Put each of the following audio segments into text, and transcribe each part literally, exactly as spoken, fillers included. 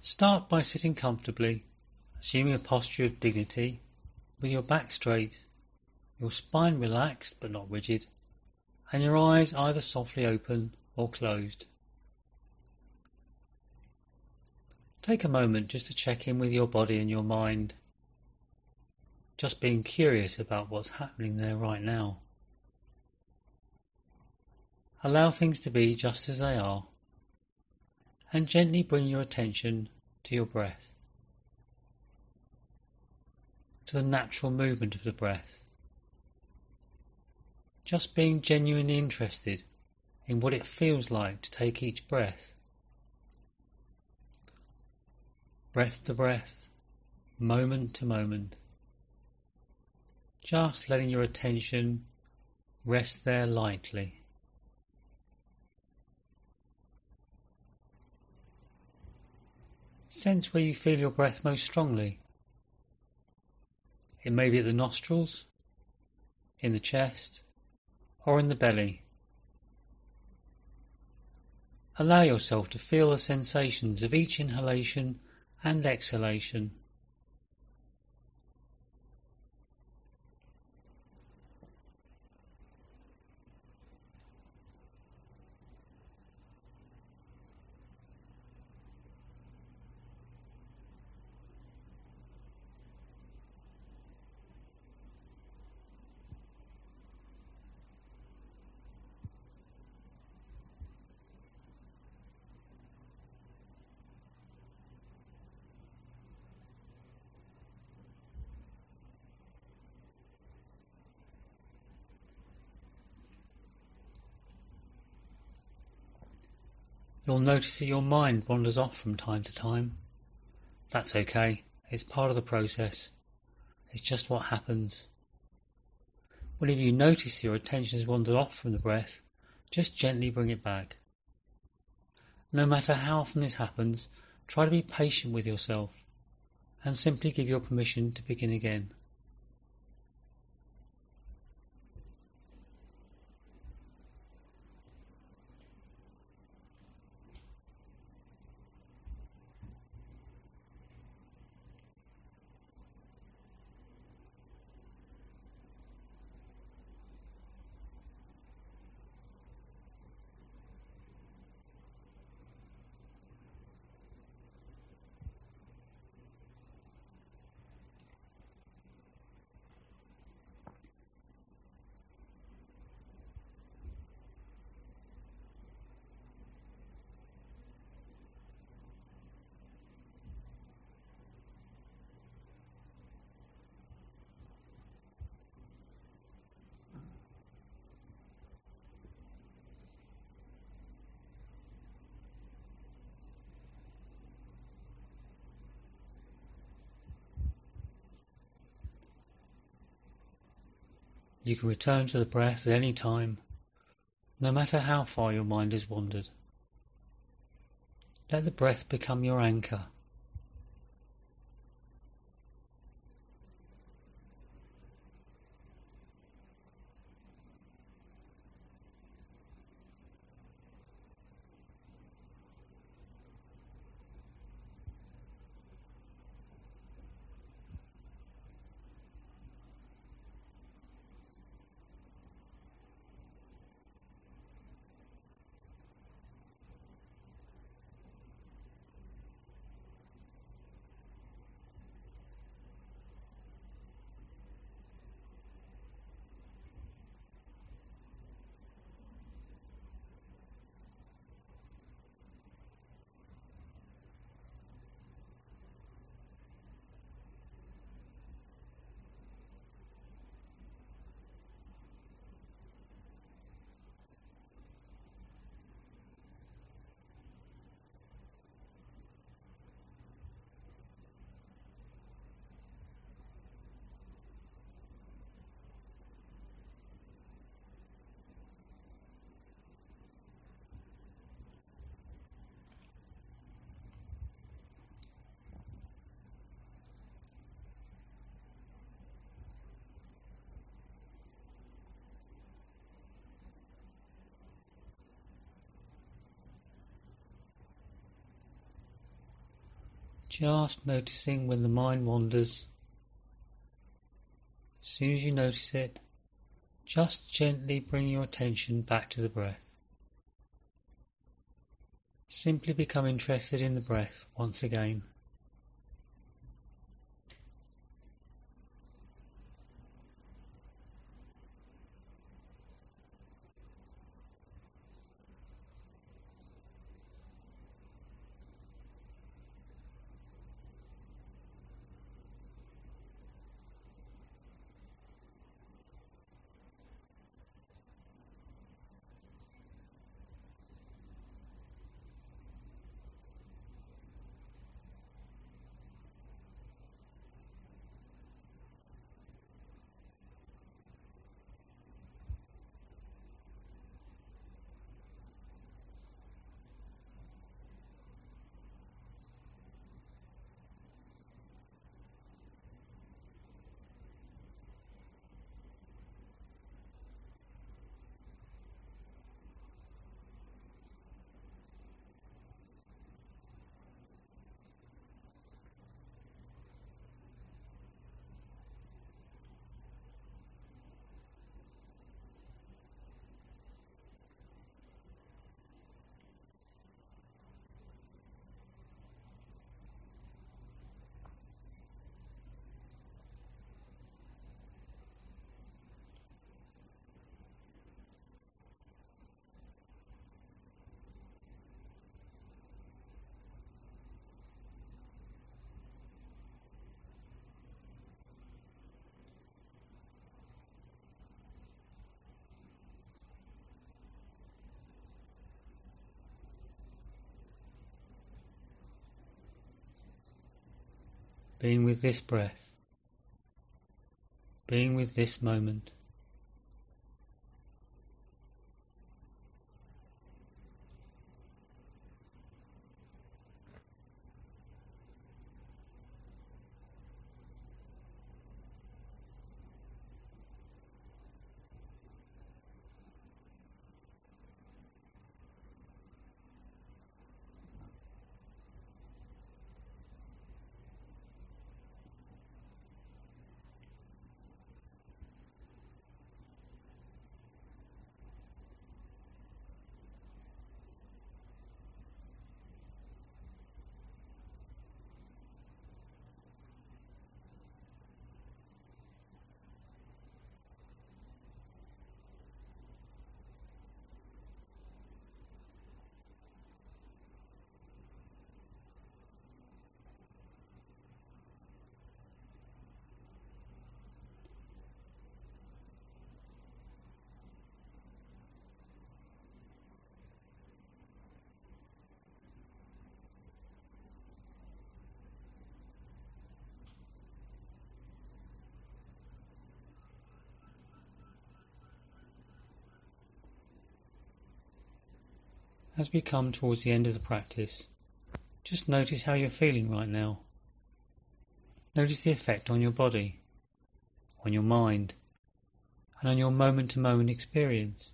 Start by sitting comfortably, assuming a posture of dignity, with your back straight, your spine relaxed but not rigid, and your eyes either softly open or closed. Take a moment just to check in with your body and your mind, just being curious about what's happening there right now. Allow things to be just as they are, and gently bring your attention to your breath, to the natural movement of the breath. Just being genuinely interested in what it feels like to take each breath. Breath to breath, moment to moment. Just letting your attention rest there lightly. Sense where you feel your breath most strongly. It may be at the nostrils, in the chest, or in the belly. Allow yourself to feel the sensations of each inhalation and exhalation. You'll notice that your mind wanders off from time to time. That's okay, it's part of the process. It's just what happens. Whenever you notice your attention has wandered off from the breath, just gently bring it back. No matter how often this happens, try to be patient with yourself and simply give your permission to begin again. You can return to the breath at any time, no matter how far your mind has wandered. Let the breath become your anchor. Just noticing when the mind wanders. As soon as you notice it, just gently bring your attention back to the breath. Simply become interested in the breath once again. Being with this breath, being with this moment. As we come towards the end of the practice, just notice how you're feeling right now. Notice the effect on your body, on your mind, and on your moment-to-moment experience.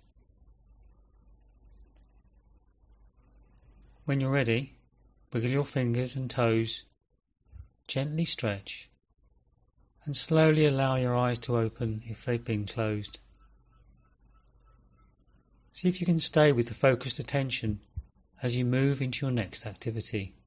When you're ready, wiggle your fingers and toes, gently stretch, and slowly allow your eyes to open if they've been closed. See if you can stay with the focused attention as you move into your next activity.